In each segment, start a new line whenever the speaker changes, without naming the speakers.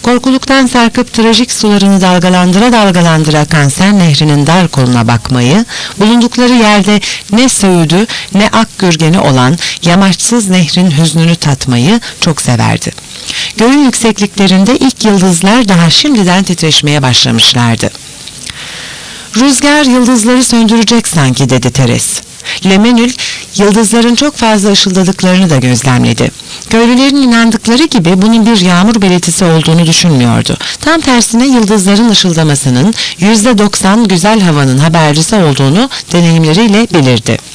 Korkuluktan sarkıp trajik sularını dalgalandıra dalgalandıra akan Sen Nehri'nin dar koluna bakmayı, bulundukları yerde ne söğüdü ne ak gürgeni olan yamaçsız nehrin hüznünü tatmayı çok severdi. Göğün yüksekliklerinde ilk yıldızlar daha şimdiden titreşmeye başlamışlardı. "Rüzgar yıldızları söndürecek sanki," dedi Teres. Lemenül, yıldızların çok fazla ışıldadıklarını da gözlemledi. Köylülerin inandıkları gibi bunun bir yağmur belirtisi olduğunu düşünmüyordu. Tam tersine yıldızların ışıldamasının %90 güzel havanın habercisi olduğunu deneyimleriyle bilirdi.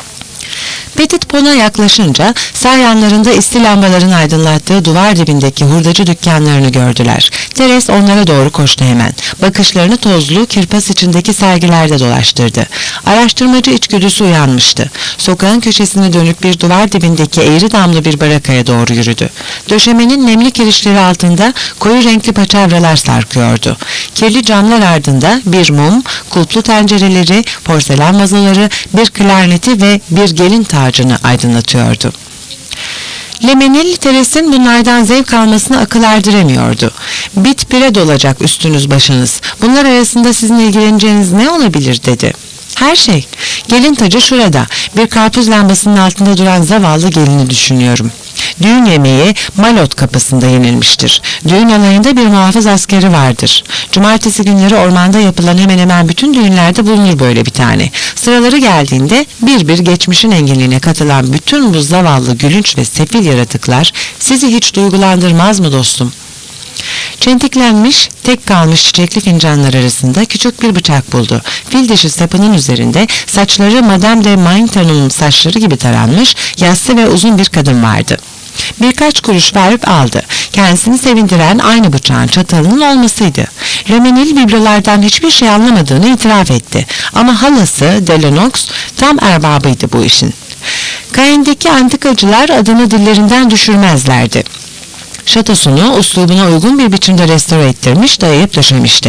Petit Pon'a yaklaşınca sağ yanlarında isli lambaların aydınlattığı duvar dibindeki hurdacı dükkanlarını gördüler. Teres onlara doğru koştu hemen. Bakışlarını tozlu, kirpas içindeki sergilerde dolaştırdı. Araştırmacı içgüdüsü uyanmıştı. Sokağın köşesine dönüp bir duvar dibindeki eğri damlı bir barakaya doğru yürüdü. Döşemenin nemli kirişleri altında koyu renkli paçavralar sarkıyordu. Kirli camlar ardında bir mum, kulplu tencereleri, porselen vazoları, bir klarneti ve bir gelin tacını aydınlatıyordu. Lemenil, Teres'in bunlardan zevk almasına akıl erdiremiyordu. "Bit pire dolacak üstünüz başınız. Bunlar arasında sizin ilgileneceğiniz ne olabilir?" dedi. "Her şey. Gelin tacı şurada. Bir karpuz lambasının altında duran zavallı gelini düşünüyorum. Düğün yemeği Malot kapısında yenilmiştir. Düğün alayında bir muhafız askeri vardır. Cumartesi günleri ormanda yapılan hemen hemen bütün düğünlerde bulunur böyle bir tane. Sıraları geldiğinde bir bir geçmişin enginliğine katılan bütün bu zavallı gülünç ve sefil yaratıklar sizi hiç duygulandırmaz mı dostum?" Çentiklenmiş, tek kalmış çiçekli fincanlar arasında küçük bir bıçak buldu. Fil dişi sapının üzerinde saçları Madame de Maintenon'un saçları gibi taranmış, yassı ve uzun bir kadın vardı. Birkaç kuruş verip aldı. Kendisini sevindiren aynı bıçağın çatalının olmasıydı. Lemenil biblolardan hiçbir şey anlamadığını itiraf etti. Ama halası Delanox tam erbabıydı bu işin. Caen'deki antikacılar adını dillerinden düşürmezlerdi. Şatosunu uslubuna uygun bir biçimde restore ettirmiş, dayayıp döşemişti.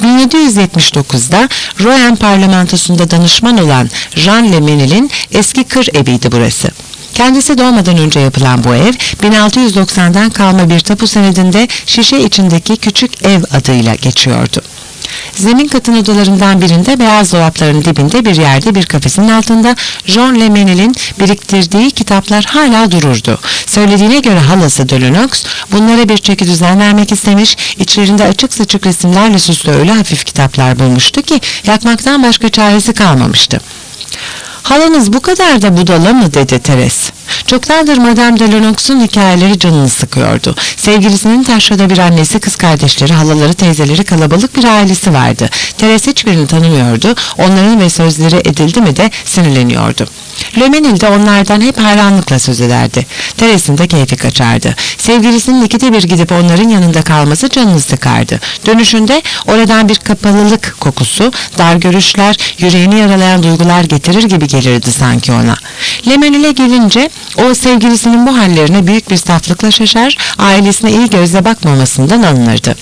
1779'da Rouen parlamentosunda danışman olan Jean Lemenil'in eski kır eviydi burası. Kendisi doğmadan önce yapılan bu ev, 1690'dan kalma bir tapu senedinde şişe içindeki küçük ev adıyla geçiyordu. Zemin katın odalarından birinde beyaz dolapların dibinde bir yerde bir kafesin altında Jean Lemenil'in biriktirdiği kitaplar hala dururdu. Söylediğine göre halası Delanox bunlara bir çeki düzen vermek istemiş, içlerinde açık saçık resimlerle süslü öyle hafif kitaplar bulmuştu ki yakmaktan başka çaresi kalmamıştı. "Halanız bu kadar da budala mı?" dedi Teres. Çoktandır Madame Delanox'un hikayeleri canını sıkıyordu. Sevgilisinin taşrada bir annesi, kız kardeşleri, halaları, teyzeleri, kalabalık bir ailesi vardı. Teres hiçbirini tanımıyordu. Onların ve sözleri edildi mi de sinirleniyordu. Lemenil de onlardan hep hayranlıkla söz ederdi. Teres'in de keyfi kaçardı. Sevgilisinin ikide bir gidip onların yanında kalması canını sıkardı. Dönüşünde oradan bir kapalılık kokusu, dar görüşler, yüreğini yaralayan duygular getirir gibi gelirdi sanki ona. Lemenil'e gelince o sevgilisinin bu hallerine büyük bir saflıkla şaşar, ailesine iyi gözle bakmamasından alınırdı.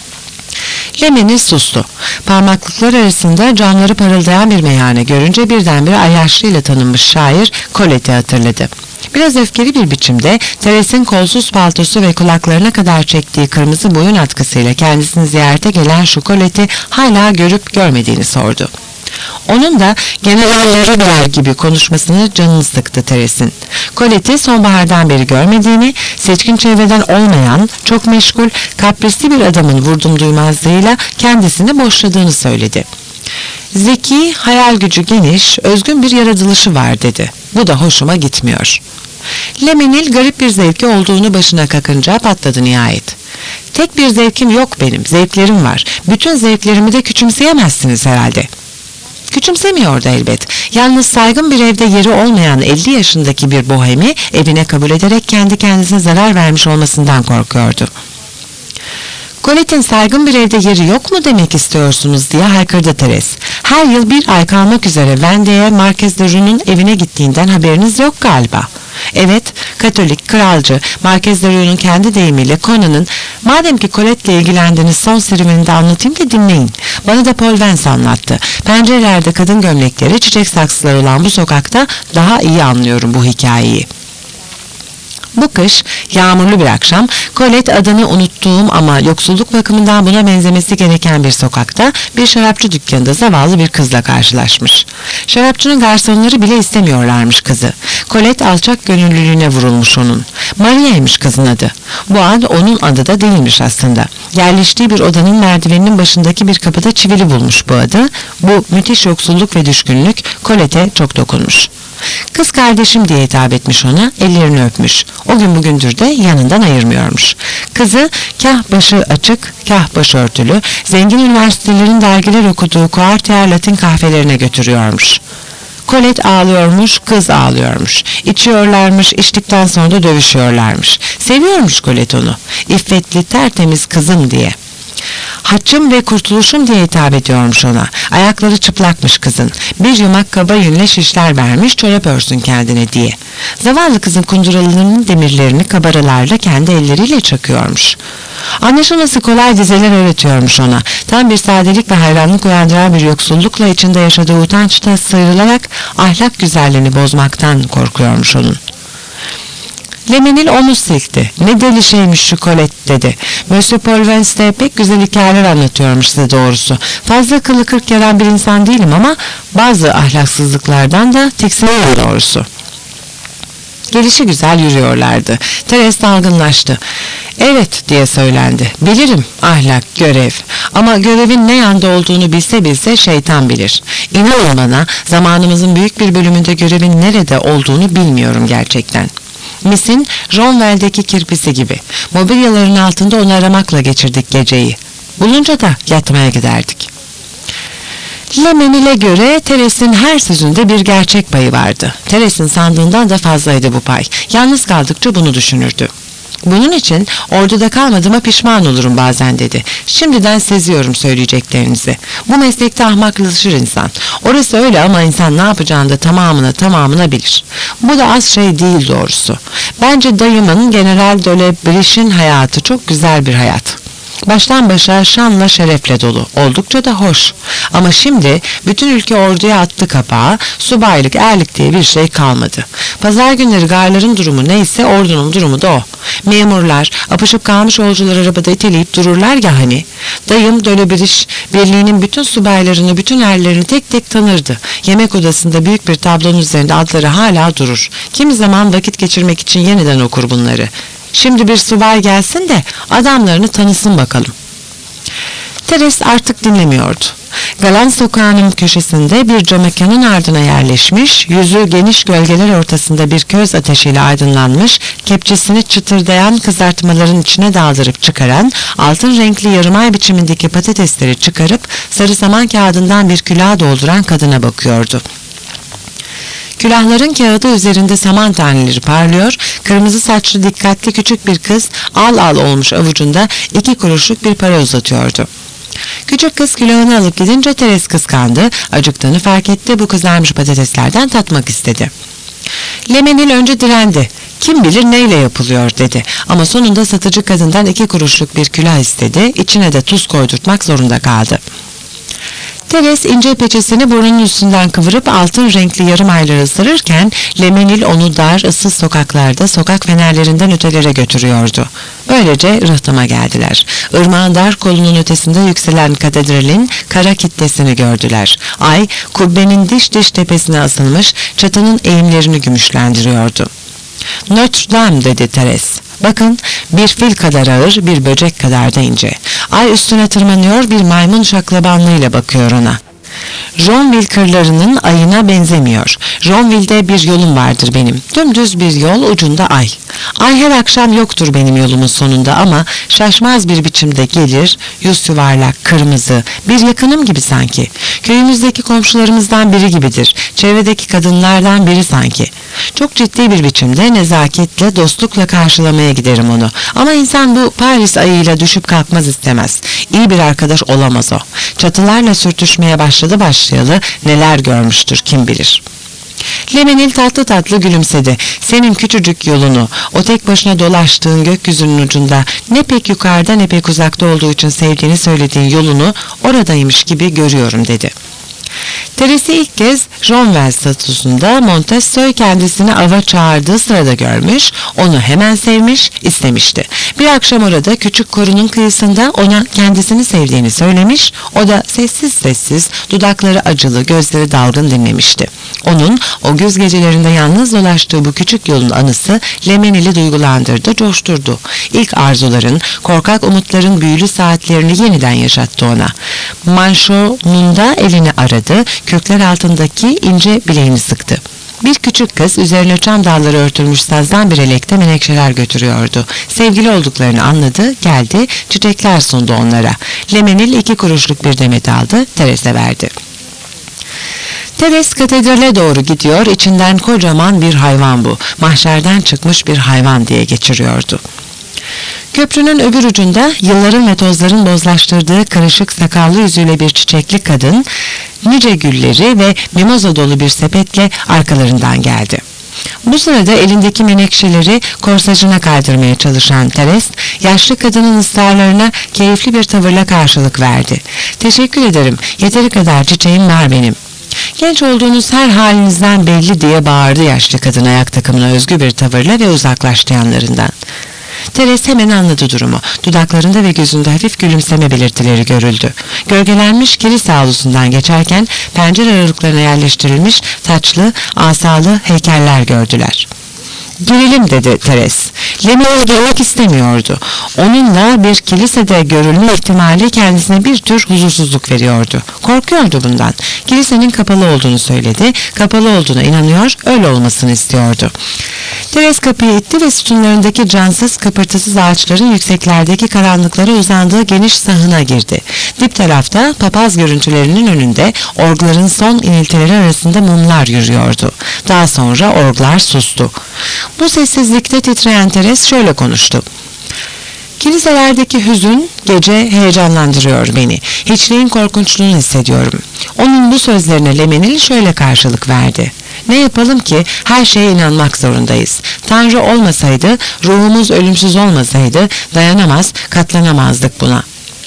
Lemenil sustu. Parmaklıklar arasında camları parıldayan bir meyhane görünce birdenbire ayyaşlığıyla tanınmış şair Colette'i hatırladı. Biraz öfkeli bir biçimde Teres'in kolsuz paltosu ve kulaklarına kadar çektiği kırmızı boyun atkısıyla kendisini ziyarete gelen şu Colette'i hala görüp görmediğini sordu. Onun da generaller birer gibi konuşmasını canını sıktı Teres'in. Colette'i sonbahardan beri görmediğini, seçkin çevreden olmayan, çok meşgul, kaprisli bir adamın vurdum duymazlığıyla kendisini boşladığını söyledi. "Zeki, hayal gücü geniş, özgün bir yaratılışı var," dedi. "Bu da hoşuma gitmiyor." Lemenil garip bir zevki olduğunu başına kakınca patladı nihayet. "Tek bir zevkim yok benim, zevklerim var. Bütün zevklerimi de küçümseyemezsiniz herhalde." Küçümsemiyordu elbet. Yalnız saygın bir evde yeri olmayan 50 yaşındaki bir bohemi evine kabul ederek kendi kendisine zarar vermiş olmasından korkuyordu. "Colette'in saygın bir evde yeri yok mu demek istiyorsunuz?" diye haykırdı Teres. "Her yıl bir ay kalmak üzere Vendée Marquez de Rue'nun evine gittiğinden haberiniz yok galiba." "Evet, Katolik, kralcı, Marquez de Rue'nun kendi deyimiyle Conan'ın, madem ki Colette'le ilgilendiğiniz son serüvenini de anlatayım da dinleyin. Bana da Paul Vance anlattı. Pencerelerde kadın gömlekleri, çiçek saksıları olan bu sokakta daha iyi anlıyorum bu hikayeyi." Bu kış yağmurlu bir akşam Colette adını unuttuğum ama yoksulluk bakımından buna benzemesi gereken bir sokakta bir şarapçı dükkanında zavallı bir kızla karşılaşmış. Şarapçının garsonları bile istemiyorlarmış kızı. Colette alçak gönüllülüğüne vurulmuş onun. Maria'ymış kızın adı. Bu ad onun adı da değilmiş aslında. Yerleştiği bir odanın merdiveninin başındaki bir kapıda çivili bulmuş bu adı. Bu müthiş yoksulluk ve düşkünlük Colette'e çok dokunmuş. Kız kardeşim diye hitap etmiş ona, ellerini öpmüş. O gün bugündür de yanından ayırmıyormuş. Kızı kah başı açık, kah başörtülü, zengin üniversitelerin dergiler okuduğu Quartier Latin kahvelerine götürüyormuş. Colette ağlıyormuş, kız ağlıyormuş. İçiyorlarmış, içtikten sonra da dövüşüyorlarmış. Seviyormuş Colette onu. İffetli, tertemiz kızım diye. Haçım ve kurtuluşum diye hitap ediyormuş ona. Ayakları çıplakmış kızın. Bir yumak kaba yünle şişler vermiş, çorap örsün kendine diye. Zavallı kızın kunduralarının demirlerini kabaralarla kendi elleriyle çakıyormuş. Anlaşılması kolay dizeler öğretiyormuş ona. Tam bir sadelik ve hayranlık uyandıran bir yoksullukla içinde yaşadığı utançta sıyrılarak ahlak güzelliğini bozmaktan korkuyormuş onun. Lemenil omuz silkti. Ne deli şeymiş şu Colette dedi. Monsieur Paul Vance de pek güzel hikayeler anlatıyormuş size doğrusu. Fazla kılı kırk yaran bir insan değilim ama bazı ahlaksızlıklardan da tiksiniyorum doğrusu. Gelişi güzel yürüyorlardı. Teres dalgınlaştı. Evet diye söylendi. Bilirim ahlak, görev. Ama görevin ne yanda olduğunu bilse şeytan bilir. İnanın bana zamanımızın büyük bir bölümünde görevin nerede olduğunu bilmiyorum gerçekten. Miss'in Ronwell'deki kirpisi gibi. Mobilyaların altında onu aramakla geçirdik geceyi. Bulunca da yatmaya giderdik. Lemenil'e göre Teres'in her sözünde bir gerçek payı vardı. Teres'in sandığından da fazlaydı bu pay. Yalnız kaldıkça bunu düşünürdü. Bunun için orduda kalmadığıma pişman olurum bazen dedi. Şimdiden seziyorum söyleyeceklerinizi. Bu meslekte ahmaklaşır insan. Orası öyle ama insan ne yapacağını da tamamına bilir. Bu da az şey değil doğrusu. Bence dayımın General de la Briche'in hayatı çok güzel bir hayat. Baştan başa şanla şerefle dolu. Oldukça da hoş. Ama şimdi bütün ülke orduya attı kapağı, subaylık, erlik diye bir şey kalmadı. Pazar günleri garların durumu neyse ordunun durumu da o. Memurlar, apışıp kalmış yolcular arabada iteleyip dururlar ya hani. Dayım de la Briche birliğinin bütün subaylarını, bütün erlerini tek tek tanırdı. Yemek odasında büyük bir tablonun üzerinde adları hala durur. Kimi zaman vakit geçirmek için yeniden okur bunları. Şimdi bir subay gelsin de adamlarını tanısın bakalım. Teres artık dinlemiyordu. Galan sokağının köşesinde bir camekanın ardına yerleşmiş, yüzü geniş gölgeler ortasında bir köz ateşiyle aydınlanmış, kepçesini çıtırdayan kızartmaların içine daldırıp çıkaran, altın renkli yarımay biçimindeki patatesleri çıkarıp sarı saman kağıdından bir külah dolduran kadına bakıyordu. Külahların kağıdı üzerinde saman taneleri parlıyor, kırmızı saçlı dikkatli küçük bir kız al olmuş avucunda 2 kuruşluk bir para uzatıyordu. Küçük kız külahını alıp gidince Teres kıskandı, acıktığını fark etti, bu kızarmış patateslerden tatmak istedi. Lemenil önce direndi. Kim bilir neyle yapılıyor dedi. Ama sonunda satıcı kadından 2 kuruşluk bir külah istedi, içine de tuz koydurtmak zorunda kaldı. Teres ince peçesini burnunun üstünden kıvırıp altın renkli yarım ayları ısırırken Lemenil onu dar, ıssız sokaklarda sokak fenerlerinden ötelere götürüyordu. Böylece rıhtıma geldiler. Irmağın dar kolunun ötesinde yükselen katedralin kara kitlesini gördüler. Ay, kubbenin diş tepesine asılmış, çatının eğimlerini gümüşlendiriyordu. Notre Dame dedi Teres. Bakın, bir fil kadar ağır, bir böcek kadar da ince. Ay üstüne tırmanıyor, bir maymun şaklabanlığıyla bakıyor ona. Ronville kırlarının ayına benzemiyor. Ronville'de bir yolum vardır benim. Dümdüz bir yol, ucunda ay. Ay her akşam yoktur benim yolumun sonunda ama şaşmaz bir biçimde gelir, yüz yuvarlak, kırmızı, bir yakınım gibi sanki. Köyümüzdeki komşularımızdan biri gibidir. Çevredeki kadınlardan biri sanki. Çok ciddi bir biçimde nezaketle, dostlukla karşılamaya giderim onu. Ama insan bu Paris ayıyla düşüp kalkmaz istemez. İyi bir arkadaş olamaz o. Çatılarla sürtüşmeye başlayalı neler görmüştür kim bilir. Lemenil tatlı tatlı gülümsedi. Senin küçücük yolunu, o tek başına dolaştığın gökyüzünün ucunda ne pek yukarıda ne pek uzakta olduğu için sevdiğini söylediğin yolunu oradaymış gibi görüyorum dedi. Teres'i ilk kez Romvel statüsünde Montessoy kendisini ava çağırdığı sırada görmüş, onu hemen sevmiş, istemişti. Bir akşam orada küçük korunun kıyısında ona kendisini sevdiğini söylemiş, o da sessiz sessiz, dudakları acılı, gözleri dalgın dinlemişti. Onun o güz gecelerinde yalnız dolaştığı bu küçük yolun anısı Lemenil'i duygulandırdı, coşturdu. İlk arzuların, korkak umutların büyülü saatlerini yeniden yaşattı ona. Manşonunda elini aradı, kökler altındaki ince bileğini sıktı. Bir küçük kız üzerine çam dalları örtülmüş sazdan bir elekte menekşeler götürüyordu. Sevgili olduklarını anladı, geldi, çiçekler sundu onlara. Lemenil 2 kuruşluk bir demet aldı, Teres'e verdi. Teres katedrale doğru gidiyor, içinden kocaman bir hayvan bu. Mahşerden çıkmış bir hayvan diye geçiriyordu. Köprünün öbür ucunda yılların ve tozların bozlaştırdığı karışık sakallı yüzüyle bir çiçekli kadın, nice gülleri ve mimoza dolu bir sepetle arkalarından geldi. Bu sırada elindeki menekşeleri korsajına kaydırmaya çalışan Teres, yaşlı kadının ısrarlarına keyifli bir tavırla karşılık verdi. "Teşekkür ederim, yeteri kadar çiçeğim var benim." "Genç olduğunuz her halinizden belli," diye bağırdı yaşlı kadın ayak takımına özgü bir tavırla ve uzaklaştı yanlarından. Teres hemen anladı durumu. Dudaklarında ve gözünde hafif gülümseme belirtileri görüldü. Gölgelenmiş kilise avlusundan geçerken pencere aralıklarına yerleştirilmiş taçlı, asalı heykeller gördüler. "Girelim," dedi Teres. Lemenil girmek istemiyordu. Onunla bir kilisede görülme ihtimali kendisine bir tür huzursuzluk veriyordu. Korkuyordu bundan. Kilisenin kapalı olduğunu söyledi. Kapalı olduğuna inanıyor, öyle olmasını istiyordu. Teres kapıyı itti ve sütunlarındaki cansız, kıpırtısız ağaçların yükseklerdeki karanlıklara uzandığı geniş sahına girdi. Dip tarafta papaz görüntülerinin önünde orgların son iniltileri arasında mumlar yürüyordu. Daha sonra orglar sustu. Bu sessizlikte titreyen Teres şöyle konuştu. "Kiliselerdeki hüzün gece heyecanlandırıyor beni. Hiçliğin korkunçluğunu hissediyorum." Onun bu sözlerine Lemenil şöyle karşılık verdi. "Ne yapalım ki her şeye inanmak zorundayız. Tanrı olmasaydı, ruhumuz ölümsüz olmasaydı dayanamaz, katlanamazdık buna."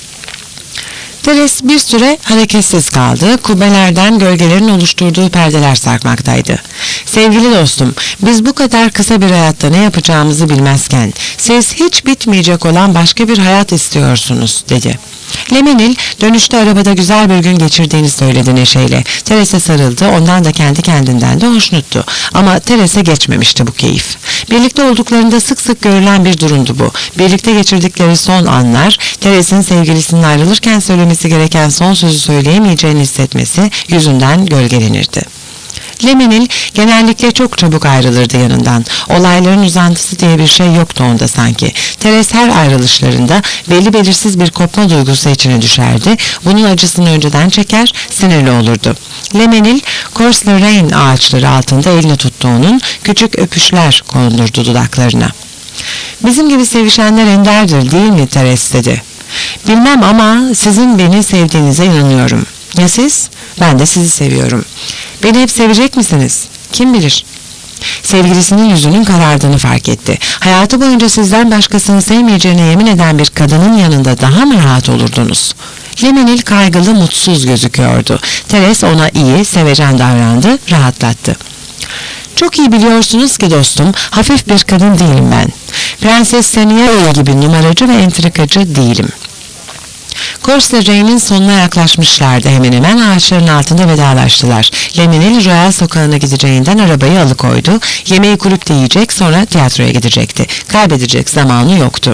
Teres bir süre hareketsiz kaldı. Kubbelerden gölgelerin oluşturduğu perdeler sarkmaktaydı. "Sevgili dostum, biz bu kadar kısa bir hayatta ne yapacağımızı bilmezken siz hiç bitmeyecek olan başka bir hayat istiyorsunuz," dedi. Lemenil dönüşte arabada güzel bir gün geçirdiğini söyledi neşeyle. Teres'e sarıldı, ondan da kendi kendinden de hoşnuttu. Ama Teres'e geçmemişti bu keyif. Birlikte olduklarında sık sık görülen bir durumdu bu. Birlikte geçirdikleri son anlar, Teres'in sevgilisinin ayrılırken söylemesi gereken son sözü söyleyemeyeceğini hissetmesi yüzünden gölgelenirdi. Lemenil genellikle çok çabuk ayrılırdı yanından. Olayların uzantısı diye bir şey yoktu onda sanki. Teres her ayrılışlarında belli belirsiz bir kopma duygusu içine düşerdi. Bunun acısını önceden çeker, sinirli olurdu. Lemenil, Cours-la-Reine ağaçları altında elini tuttu onun, küçük öpüşler kondurdu dudaklarına. "Bizim gibi sevişenler enderdir değil mi Teres?" dedi. "Bilmem ama sizin beni sevdiğinize inanıyorum. Ya siz? Ben de sizi seviyorum. Beni hep sevecek misiniz? Kim bilir?" Sevgilisinin yüzünün karardığını fark etti. Hayatı boyunca sizden başkasını sevmeyeceğine yemin eden bir kadının yanında daha mı rahat olurdunuz? Lemenil kaygılı, mutsuz gözüküyordu. Teres ona iyi, sevecen davrandı, rahatlattı. "Çok iyi biliyorsunuz ki dostum, hafif bir kadın değilim ben. Prenses Seniera gibi numaracı ve entrikacı değilim." Cours-la-Reine'in sonuna yaklaşmışlardı, hemen hemen ağaçların altında vedalaştılar. Lemenil Royal sokağına gideceğinden arabayı alıkoydu. Yemeği kulüpte yiyecek, sonra tiyatroya gidecekti. Kaybedecek zamanı yoktu.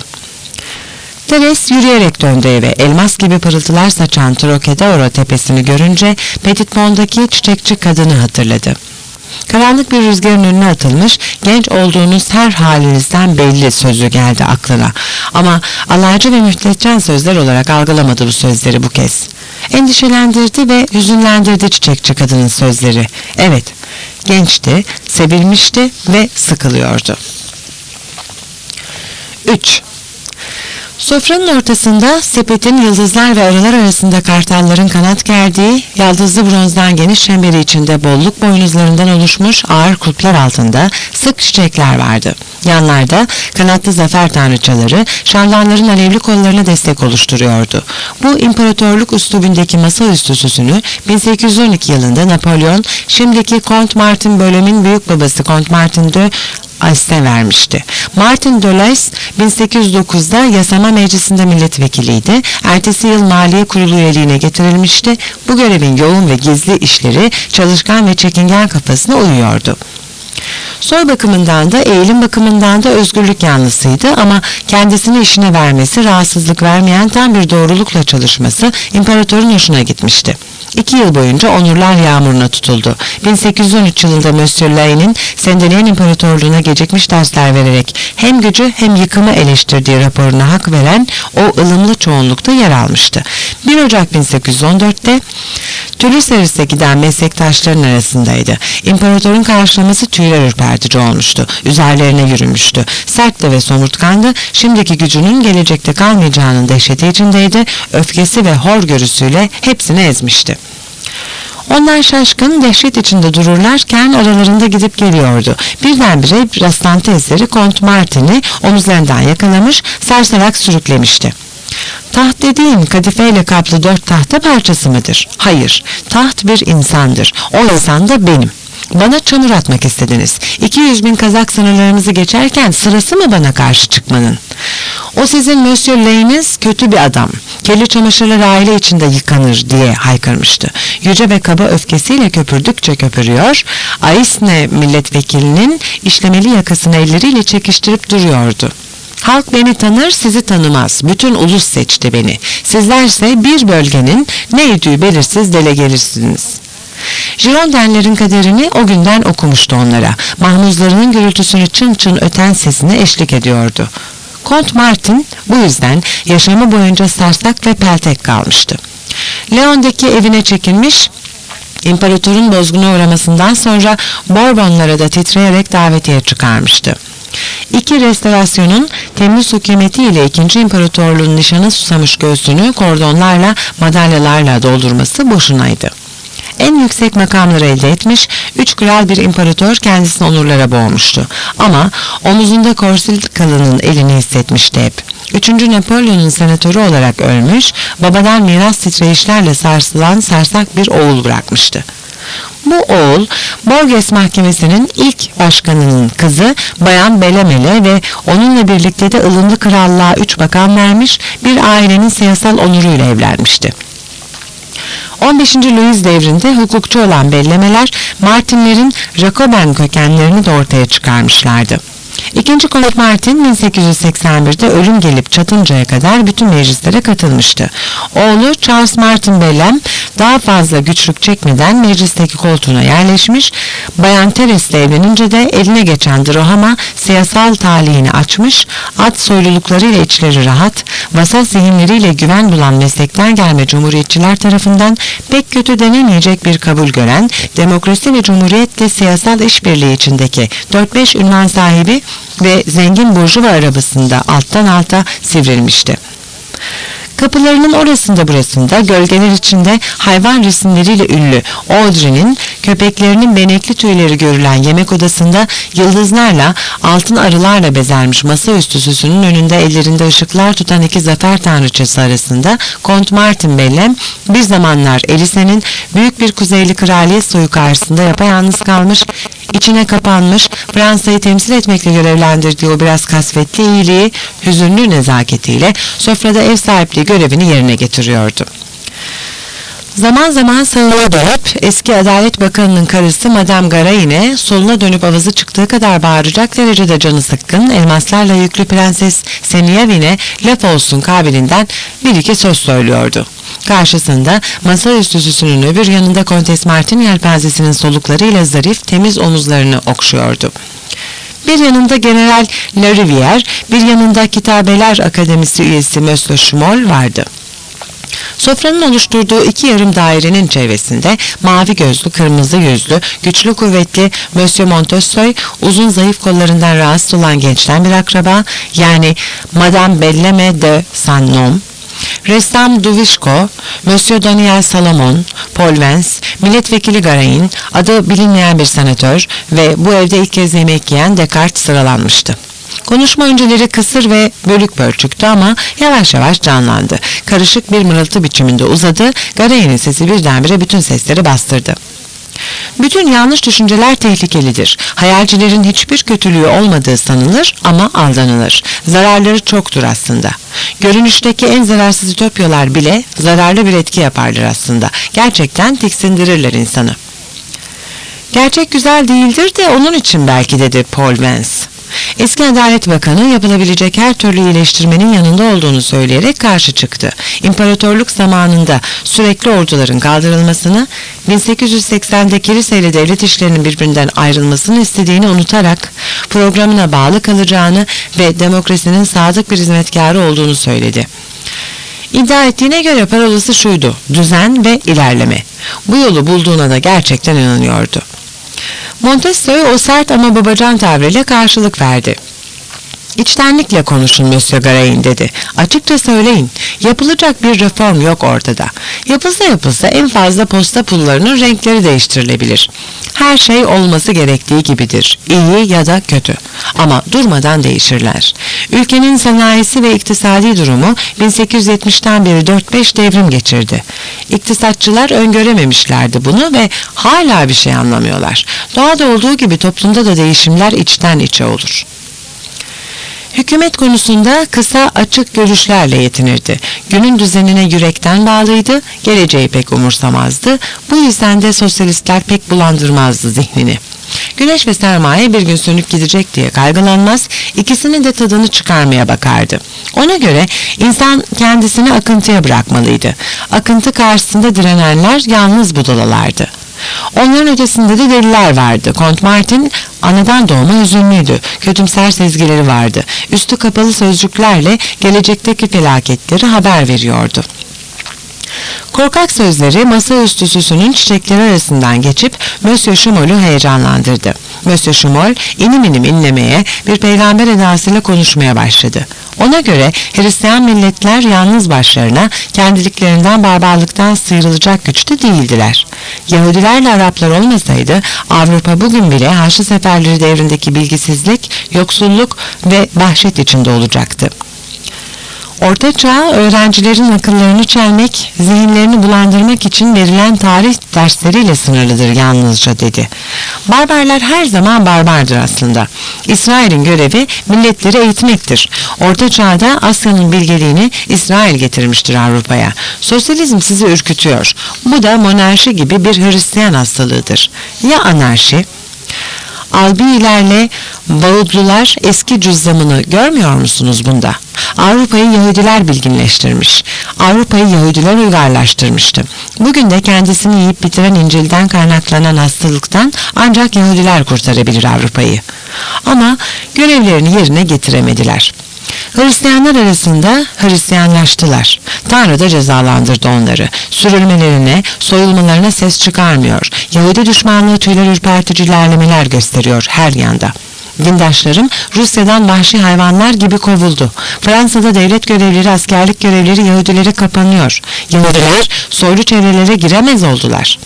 Teres yürüyerek döndü eve. Elmas gibi pırıltılar saçan Trocadero tepesini görünce Petitpont'daki çiçekçi kadını hatırladı. Karanlık bir rüzgarın önüne atılmış, genç olduğunuz her halinizden belli sözü geldi aklına. Ama alaycı ve müstehcen sözler olarak algılamadı bu sözleri bu kez. Endişelendirdi ve hüzünlendirdi çiçekçi kadının sözleri. Evet, gençti, sevilmişti ve sıkılıyordu. 3. Sofranın ortasında sepetin yıldızlar ve arılar arasında kartalların kanat gerdiği, yaldızlı bronzdan geniş çemberi içinde bolluk boynuzlarından oluşmuş ağır kulplar altında sık çiçekler vardı. Yanlarda kanatlı zafer tanrıçaları şarlanların alevli kollarına destek oluşturuyordu. Bu imparatorluk üslubundaki masaüstü süsünü 1812 yılında Napolyon, şimdiki Kont Martin Böllem'in büyük babası Kont Martin de Ais'e vermişti. Martin de Lais 1809'da Yasama Meclisi'nde milletvekiliydi. Ertesi yıl Maliye Kurulu üyeliğine getirilmişti. Bu görevin yoğun ve gizli işleri çalışkan ve çekingen kafasına uyuyordu. Soy bakımından da eğilim bakımından da özgürlük yanlısıydı ama kendisini işine vermesi, rahatsızlık vermeyen tam bir doğrulukla çalışması imparatorun hoşuna gitmişti. 2 yıl boyunca onurlar yağmuruna tutuldu. 1813 yılında Monsieur Lai'nin Sendeleyen İmparatorluğu'na gecikmiş dersler vererek hem gücü hem yıkımı eleştirdiği raporuna hak veren o ılımlı çoğunlukta yer almıştı. 1 Ocak 1814'te Toulouse'e giden meslektaşların arasındaydı. İmparatorun karşılaması tüyler ürpertici olmuştu. Üzerlerine yürümüştü. Sertti ve somurtkandı. Şimdiki gücünün gelecekte kalmayacağının dehşeti içindeydi. Öfkesi ve horgörüsüyle hepsini ezmişti. Onlar şaşkın, dehşet içinde dururlarken aralarında gidip geliyordu. Birdenbire rastlantı eseri Kont Martin'i omuzlarından yakalamış, sarsarak sürüklemişti. Taht dediğin kadifeyle kaplı 4 tahta parçası mıdır? Hayır, taht bir insandır. O insan da benim. Bana çamur atmak istediniz. 200.000 Kazak sınırlarımızı geçerken sırası mı bana karşı çıkmanın? O sizin Monsieur Lai'niz kötü bir adam. Kirli çamaşırlar aile içinde yıkanır diye haykırmıştı. Yüce ve kaba öfkesiyle köpürdükçe köpürüyor, Aisne milletvekilinin işlemeli yakasını elleriyle çekiştirip duruyordu. Halk beni tanır, sizi tanımaz. Bütün ulus seçti beni. Sizlerse bir bölgenin ne idüğü belirsiz delegelisiniz. Jirondenlerin kaderini o günden okumuştu onlara. Mahmuzlarının gürültüsünü çın çın öten sesine eşlik ediyordu. Kont Martin bu yüzden yaşamı boyunca sarsak ve peltek kalmıştı. Lyon'daki evine çekilmiş, imparatorun bozguna uğramasından sonra Bourbonlara da titreyerek davetiye çıkarmıştı. İki restorasyonun Temmuz hükümeti ile 2. İmparatorluğun nişana susamış göğsünü kordonlarla, madalyalarla doldurması boşunaydı. En yüksek makamları elde etmiş, 3 kral bir imparator kendisini onurlara boğmuştu. Ama omuzunda Korsikalının elini hissetmişti hep. 3. Napolyon'un senatörü olarak ölmüş, babadan miras titreyişlerle sarsılan sarsak bir oğul bırakmıştı. Bu oğul, Borges Mahkemesi'nin ilk başkanının kızı Bayan Belemele ve onunla birlikte de ılımlı krallığa 3 bakan vermiş, bir ailenin siyasal onuruyla evlenmişti. 15. Louis devrinde hukukçu olan Bellemeler, Martinlerin Jacoben kökenlerini de ortaya çıkarmışlardı. 2. Kont Martin 1881'de ölüm gelip çatıncaya kadar bütün meclislere katılmıştı. Oğlu Charles Martin Bellem daha fazla güçlük çekmeden meclisteki koltuğuna yerleşmiş, Bayan Teres'le evlenince de eline geçen Droham'a siyasal talihini açmış, at soyluluklarıyla içleri rahat, vasat zihinleriyle güven bulan meslekten gelme cumhuriyetçiler tarafından pek kötü denemeyecek bir kabul gören, demokrasi ve cumhuriyetle siyasal işbirliği içindeki 4-5 ünvan sahibi ve zengin burjuva arabasında alttan alta sivrilmişti. Kapılarının orasında burasında gölgeler içinde hayvan resimleriyle ünlü Audrey'nin köpeklerinin benekli tüyleri görülen yemek odasında yıldızlarla altın arılarla bezermiş masaüstü süsünün önünde ellerinde ışıklar tutan 2 zafer tanrıçası arasında Kont Martin Bellem bir zamanlar Elise'nin büyük bir kuzeyli kraliyet soyu karşısında yapayalnız kalmış, içine kapanmış, Fransa'yı temsil etmekle görevlendirdiği o biraz kasvetli iyiliği, hüzünlü nezaketiyle sofrada ev sahipliği görevini yerine getiriyordu. Zaman zaman sağına dönüp eski Adalet Bakanı'nın karısı Madame Garayne soluna dönüp avazı çıktığı kadar bağıracak derecede canı sıkkın elmaslarla yüklü Prenses Seniavin'e laf olsun kabilinden bir iki söz söylüyordu. Karşısında masaüstü süsünün öbür yanında Kontes Martin yelpazesinin soluklarıyla zarif temiz omuzlarını okşuyordu. Bir yanında General Larivière, bir yanında Kitabeler Akademisi üyesi Monsieur Schmoll vardı. Sofranın oluşturduğu iki yarım dairenin çevresinde mavi gözlü, kırmızı yüzlü, güçlü kuvvetli Monsieur Montessoy, uzun zayıf kollarından rahatsız olan gençten bir akraba, yani Madame Bellamy de Saint-Nom, ressam Duvişko, Monsieur Daniel Salomon, Paul Vance, milletvekili Garain, adı bilinmeyen bir senatör ve bu evde ilk kez yemek yiyen Descartes sıralanmıştı. Konuşma önceleri kısır ve bölük pörçüktü ama yavaş yavaş canlandı. Karışık bir mırıltı biçiminde uzadı, Garain'in sesi birdenbire bütün sesleri bastırdı. Bütün yanlış düşünceler tehlikelidir. Hayalcilerin hiçbir kötülüğü olmadığı sanılır ama aldanılır. Zararları çoktur aslında. Görünüşteki en zararsız ütopyalar bile zararlı bir etki yaparlar aslında. Gerçekten tiksindirirler insanı. Gerçek güzel değildir de onun için belki, dedi Paul Vance. Eski Adalet Bakanı yapılabilecek her türlü iyileştirmenin yanında olduğunu söyleyerek karşı çıktı. İmparatorluk zamanında sürekli orduların kaldırılmasını, 1880'de kilise ile devlet işlerinin birbirinden ayrılmasını istediğini unutarak programına bağlı kalacağını ve demokrasinin sadık bir hizmetkarı olduğunu söyledi. İddia ettiğine göre parolası şuydu: düzen ve ilerleme. Bu yolu bulduğuna da gerçekten inanıyordu. Montessoy o sert ama babacan tavrıyla karşılık verdi. İçtenlikle konuşun Monsieur Garain, dedi. Açıkça söyleyin. Yapılacak bir reform yok ortada. Yapılsa en fazla posta pullarının renkleri değiştirilebilir. Her şey olması gerektiği gibidir. İyi ya da kötü. Ama durmadan değişirler. Ülkenin sanayisi ve iktisadi durumu 1870'ten beri 4-5 devrim geçirdi. İktisatçılar öngörememişlerdi bunu ve hala bir şey anlamıyorlar. Doğada olduğu gibi toplumda da değişimler içten içe olur. Hükümet konusunda kısa açık görüşlerle yetinirdi. Günün düzenine yürekten bağlıydı, geleceği pek umursamazdı. Bu yüzden de sosyalistler pek bulandırmazdı zihnini. Güneş ve sermaye bir gün sönüp gidecek diye kaygılanmaz, ikisinin de tadını çıkarmaya bakardı. Ona göre insan kendisini akıntıya bırakmalıydı. Akıntı karşısında direnenler yalnız budalalardı. Onların ötesinde de deliler vardı. Kont Martin anadan doğma hüzünlüydü. Kötümser sezgileri vardı. Üstü kapalı sözcüklerle gelecekteki felaketleri haber veriyordu. Korkak sözleri masaüstü süsünün çiçekleri arasından geçip Monsieur Schumol'u heyecanlandırdı. Monsieur Schumol inim inim inlemeye, bir peygamber edasıyla konuşmaya başladı. Ona göre Hristiyan milletler yalnız başlarına kendiliklerinden barbarlıktan sıyrılacak güçte değildiler. Yahudilerle Araplar olmasaydı Avrupa bugün bile Haçlı Seferleri devrindeki bilgisizlik, yoksulluk ve vahşet içinde olacaktı. Orta Çağ, öğrencilerin akıllarını çelmek, zihinlerini bulandırmak için verilen tarih dersleriyle sınırlıdır yalnızca, dedi. Barbarlar her zaman barbardır aslında. İsrail'in görevi milletleri eğitmektir. Orta Çağ'da Asya'nın bilgeliğini İsrail getirmiştir Avrupa'ya. Sosyalizm sizi ürkütüyor. Bu da monarşi gibi bir Hristiyan hastalığıdır. Ya anarşi? Albilerle Bağudlular eski cüzdanını görmüyor musunuz bunda? Avrupa'yı Yahudiler bilginleştirmiş. Avrupa'yı Yahudiler uygarlaştırmıştı. Bugün de kendisini yiyip bitiren İncil'den kaynaklanan hastalıktan ancak Yahudiler kurtarabilir Avrupa'yı. Ama görevlerini yerine getiremediler. Hristiyanlar arasında Hristiyanlaştılar. Tanrı da cezalandırdı onları. Sürülmelerine, soyulmalarına ses çıkarmıyor. Yahudi düşmanlığı tüyler ürpertici ilerlemeler gösteriyor her yanda. Dindaşlarım Rusya'dan vahşi hayvanlar gibi kovuldu. Fransa'da devlet görevleri, askerlik görevleri Yahudilere kapanıyor. Yahudiler soylu çevrelere giremez oldular.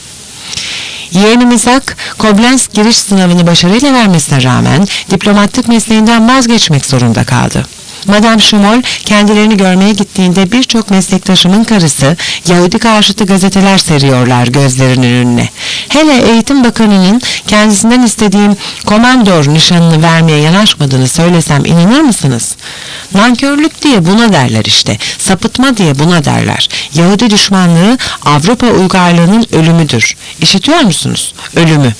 Yeğenim İshak, Koblenz giriş sınavını başarıyla vermesine rağmen diplomatlık mesleğinden vazgeçmek zorunda kaldı. Madame Schumol kendilerini görmeye gittiğinde birçok meslektaşımın karısı Yahudi karşıtı gazeteler seriyorlar gözlerinin önüne. Hele Eğitim Bakanı'nın kendisinden istediğim komandor nişanını vermeye yanaşmadığını söylesem inanır mısınız? Nankörlük diye buna derler işte. Sapıtma diye buna derler. Yahudi düşmanlığı Avrupa uygarlığının ölümüdür. İşitiyor musunuz? Ölümü.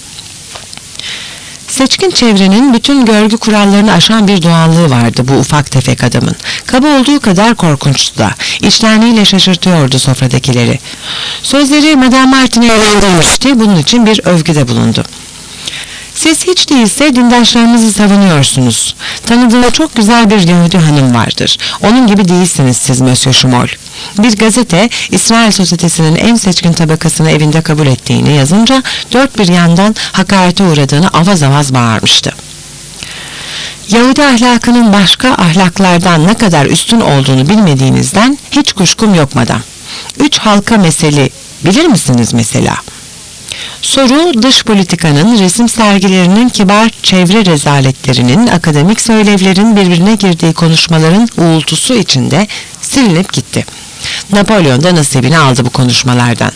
Seçkin çevrenin bütün görgü kurallarını aşan bir doğallığı vardı bu ufak tefek adamın. Kaba olduğu kadar korkunçtu da. İçtenliğiyle şaşırtıyordu sofradakileri. Sözleri Madame Martin'e eğlendirmişti. Bunun için bir övgüde bulundu. Siz hiç değilse dindaşlarınızı savunuyorsunuz. Tanıdığım çok güzel bir Yahudi hanım vardır. Onun gibi değilsiniz siz Monsieur Schumol. Bir gazete İsrail sosyetesinin en seçkin tabakasını evinde kabul ettiğini yazınca dört bir yandan hakarete uğradığını avaz avaz bağırmıştı. Yahudi ahlakının başka ahlaklardan ne kadar üstün olduğunu bilmediğinizden hiç kuşkum yok madam. 3 halka meseli bilir misiniz mesela? Soru, dış politikanın, resim sergilerinin, kibar çevre rezaletlerinin, akademik söylevlerin birbirine girdiği konuşmaların uğultusu içinde silinip gitti. Napolyon da nasibini aldı bu konuşmalardan.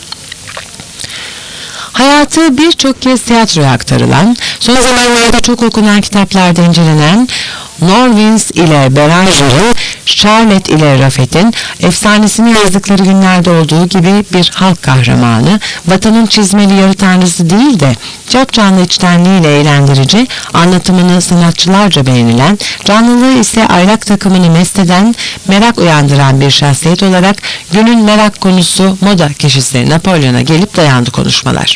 Hayatı birçok kez tiyatroya aktarılan, son zamanlarda çok okunan kitaplarda incelenen Norwins ile Beranger'in, Charlotte ile Raffet'in efsanesini yazdıkları günlerde olduğu gibi bir halk kahramanı, vatanın çizmeli yarı tanrısı değil de capcanlı içtenliğiyle eğlendirici, anlatımını sanatçılarca beğenilen, canlılığı ise aylak takımını mest eden, merak uyandıran bir şahsiyet olarak günün merak konusu moda kişisi Napolyon'a gelip dayandı konuşmalar.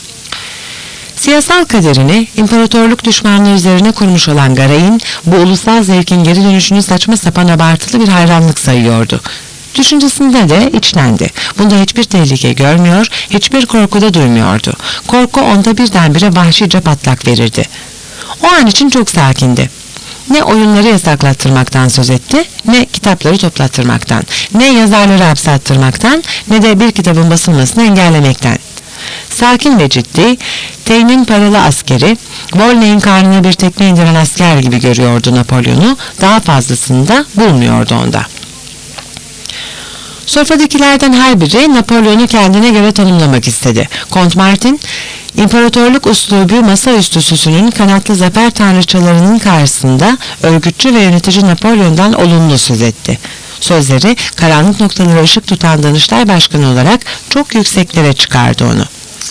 Siyasal kaderini imparatorluk düşmanlığı üzerine kurmuş olan Garay, bu ulusal zevkin geri dönüşünü saçma sapan abartılı bir hayranlık sayıyordu. Düşüncesinde de içlendi. Bunda hiçbir tehlike görmüyor, hiçbir korku da duymuyordu. Korku onda birdenbire vahşice patlak verirdi. O an için çok sakindi. Ne oyunları yasaklattırmaktan söz etti, ne kitapları toplattırmaktan, ne yazarları hapse attırmaktan, ne de bir kitabın basılmasını engellemekten. Sakin ve ciddi, Tey'nin paralı askeri, Volney'in karnına bir tekme indiren asker gibi görüyordu Napolyon'u, daha fazlasını da bulmuyordu onda. Sofradakilerden her biri Napolyon'u kendine göre tanımlamak istedi. Kont Martin, imparatorluk uslubu masaüstü süsünün kanatlı zafer tanrıçalarının karşısında örgütçü ve yönetici Napolyon'dan olumlu söz etti. Sözleri karanlık noktalara ışık tutan Danıştay Başkanı olarak çok yükseklere çıkardı onu.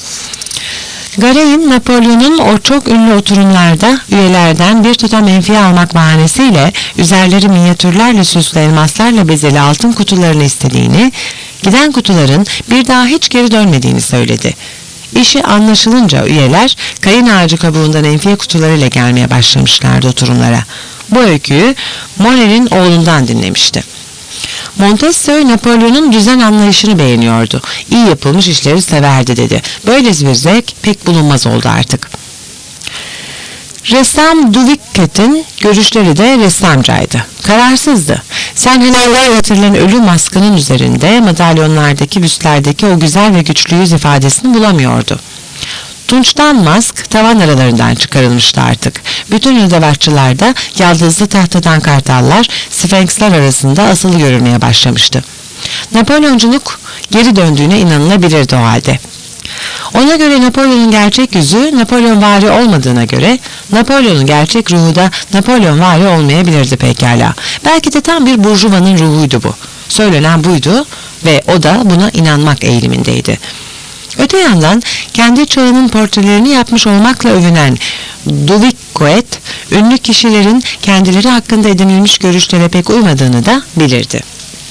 Garay'ın Napolyon'un o çok ünlü oturumlarda üyelerden bir tutam menfiye almak bahanesiyle üzerleri minyatürlerle süslü elmaslarla bezeli altın kutularını istediğini, giden kutuların bir daha hiç geri dönmediğini söyledi. İşi anlaşılınca üyeler kayın ağacı kabuğundan enfiye kutularıyla gelmeye başlamışlardı oturumlara. Bu öyküyü Monet'in oğlundan dinlemişti. Montesquieu Napolyon'un düzen anlayışını beğeniyordu. İyi yapılmış işleri severdi dedi. Böylesi bir zevk pek bulunmaz oldu artık. Ressam Duviquet'in görüşleri de ressamcaydı. Kararsızdı. Sen helalden getirilen ölü maskının üzerinde madalyonlardaki büstlerdeki o güzel ve güçlü yüz ifadesini bulamıyordu. Tunçtan mask tavan aralarından çıkarılmıştı artık. Bütün hırdavatçılarda yaldızlı tahtadan kartallar, sfenksler arasında asılı görülmeye başlamıştı. Napolyonculuk geri döndüğüne inanılabilirdi o halde. Ona göre Napolyon'un gerçek yüzü Napolyonvari olmadığına göre Napolyon'un gerçek ruhu da Napolyonvari olmayabilirdi pekala. Belki de tam bir burjuvanın ruhuydu bu. Söylenen buydu ve o da buna inanmak eğilimindeydi. Öte yandan kendi çağının portrelerini yapmış olmakla övünen Duviquet, ünlü kişilerin kendileri hakkında edinilmiş görüşlere pek uymadığını da bilirdi.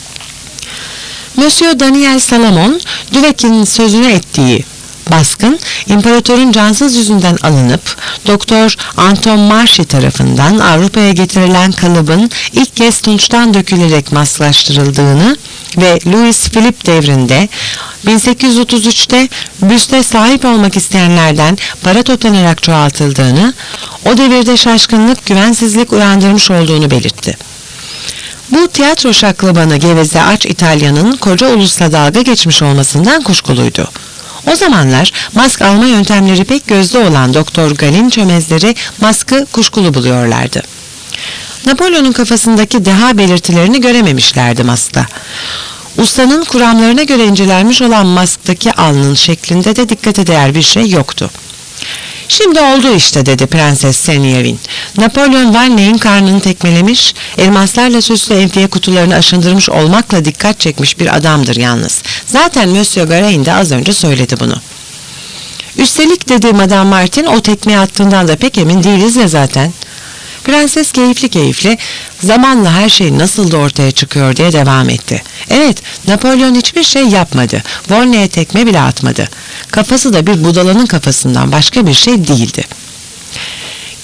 Monsieur Daniel Salomon, Duviquet'in sözüne ettiği baskın, imparatorun cansız yüzünden alınıp Doktor Anton Marchi tarafından Avrupa'ya getirilen kalıbın ilk kez tunçtan dökülerek masklaştırıldığını ve Louis Philippe devrinde 1833'te büste sahip olmak isteyenlerden para toplanarak çoğaltıldığını, o devirde şaşkınlık, güvensizlik uyandırmış olduğunu belirtti. Bu tiyatro şaklabanı geveze aç İtalya'nın koca ulusla dalga geçmiş olmasından kuşkuluydu. O zamanlar mask alma yöntemleri pek gözde olan Doktor Gal'in çömezleri maskı kuşkulu buluyorlardı. Napolyon'un kafasındaki deha belirtilerini görememişlerdi maskta. Ustanın kuramlarına göre incelenmiş olan masktaki alnın şeklinde de dikkate değer bir şey yoktu. Şimdi oldu işte dedi Prenses Senyevin. Napolyon Volney'in karnını tekmelemiş, elmaslarla süslü enfiye kutularını aşındırmış olmakla dikkat çekmiş bir adamdır yalnız. Zaten Monsieur Garay de az önce söyledi bunu. Üstelik dedi Madame Martin, o tekmeyi attığından da pek emin değiliz ya zaten. Prenses keyifli zamanla her şey nasıl da ortaya çıkıyor diye devam etti. Evet, Napolyon hiçbir şey yapmadı. Volney'e tekme bile atmadı. Kafası da bir budalanın kafasından başka bir şey değildi.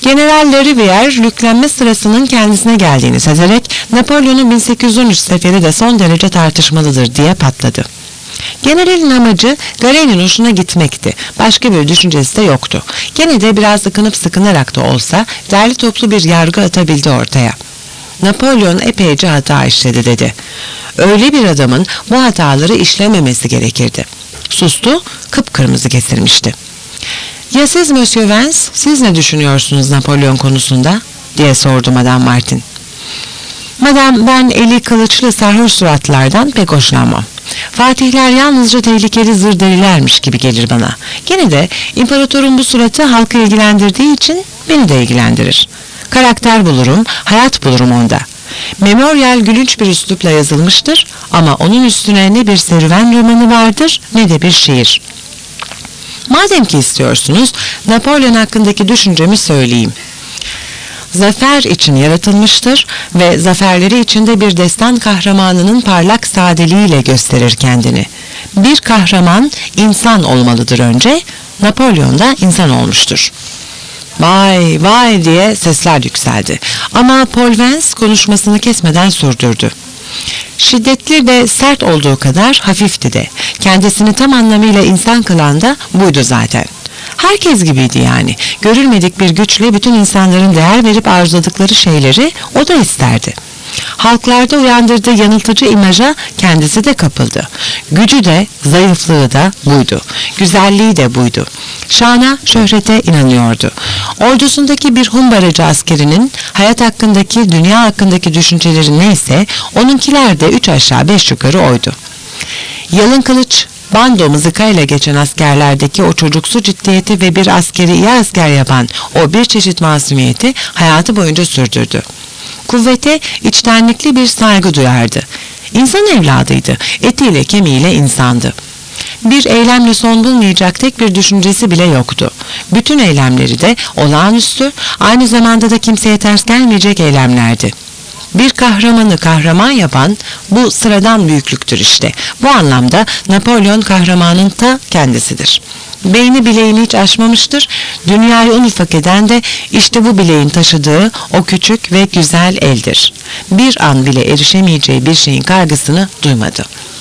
General Lariviere yüklenme sırasının kendisine geldiğini sezerek Napolyon'un 1813 seferi de son derece tartışmalıdır diye patladı. Generalin amacı Garet'in hoşuna gitmekti. Başka bir düşüncesi de yoktu. Gene de biraz ıkınıp sıkınarak da olsa derli toplu bir yargı atabildi ortaya. Napolyon epeyce hata işledi dedi. Öyle bir adamın bu hataları işlememesi gerekirdi. Sustu, kıpkırmızı kesilmişti. Ya siz Monsieur Vance, siz ne düşünüyorsunuz Napolyon konusunda? Diye sordu Madame Martin. Madam, ben eli kılıçlı sarhoş suratlardan pek hoşlanmam. Fatihler yalnızca tehlikeli zır delilermiş gibi gelir bana. Gene de imparatorun bu suratı halkı ilgilendirdiği için beni de ilgilendirir. Karakter bulurum, hayat bulurum onda. Memorial gülünç bir üslupla yazılmıştır ama onun üstüne ne bir serüven romanı vardır ne de bir şiir. Madem ki istiyorsunuz, Napolyon hakkındaki düşüncemi söyleyeyim. Zafer için yaratılmıştır ve zaferleri içinde bir destan kahramanının parlak sadeliğiyle gösterir kendini. Bir kahraman insan olmalıdır önce, Napolyon da insan olmuştur. Vay vay diye sesler yükseldi ama Paul Vance konuşmasını kesmeden sürdürdü. Şiddetli ve sert olduğu kadar hafifti de, kendisini tam anlamıyla insan kılan da buydu zaten. Herkes gibiydi yani. Görülmedik bir güçle bütün insanların değer verip arzuladıkları şeyleri o da isterdi. Halklarda uyandırdığı yanıltıcı imaja kendisi de kapıldı. Gücü de, zayıflığı da buydu. Güzelliği de buydu. Şana, şöhrete inanıyordu. Ordusundaki bir humbaracı askerinin hayat hakkındaki, dünya hakkındaki düşünceleri neyse, onunkiler de 3 aşağı 5 yukarı oydu. Yalın kılıç, bando mızıkayla geçen askerlerdeki o çocuksu ciddiyeti ve bir askeri iyi asker yapan o bir çeşit masumiyeti hayatı boyunca sürdürdü. Kuvvete içtenlikli bir saygı duyardı. İnsan evladıydı, etiyle kemiğiyle insandı. Bir eylemle son bulmayacak tek bir düşüncesi bile yoktu. Bütün eylemleri de olağanüstü, aynı zamanda da kimseye ters gelmeyecek eylemlerdi. Bir kahramanı kahraman yapan bu sıradan büyüklüktür işte. Bu anlamda Napolyon kahramanın ta kendisidir. Beyni bileğini hiç aşmamıştır. Dünyayı un ufak eden de işte bu bileğin taşıdığı o küçük ve güzel eldir. Bir an bile erişemeyeceği bir şeyin kaygısını duymadı.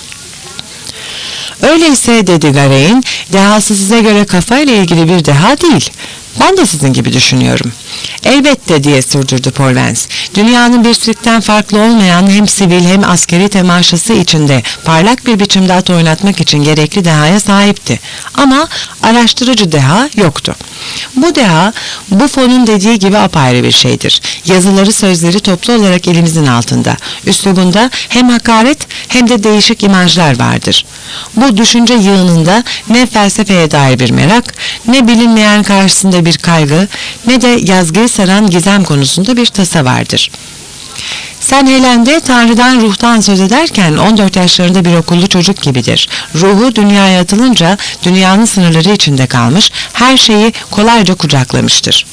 Öyleyse dedi Garet'in, dehası size göre kafayla ilgili bir deha değil. Ben de sizin gibi düşünüyorum. Elbette diye sürdürdü Paul Vance. Dünyanın bir sirkten farklı olmayan hem sivil hem askeri temaşası içinde parlak bir biçimde at oynatmak için gerekli dehaya sahipti. Ama araştırıcı deha yoktu. Bu deha, Buffon'un dediği gibi apayrı bir şeydir. Yazıları sözleri toplu olarak elimizin altında. Üslubunda hem hakaret hem de değişik imajlar vardır. Bu düşünce yığınında ne felsefeye dair bir merak, ne bilinmeyen karşısında bir kaygı, ne de yazgıyı saran gizem konusunda bir tasa vardır. Sen Helen'de Tanrı'dan, ruhtan söz ederken 14 yaşlarında bir okullu çocuk gibidir. Ruhu dünyaya atılınca dünyanın sınırları içinde kalmış, her şeyi kolayca kucaklamıştır.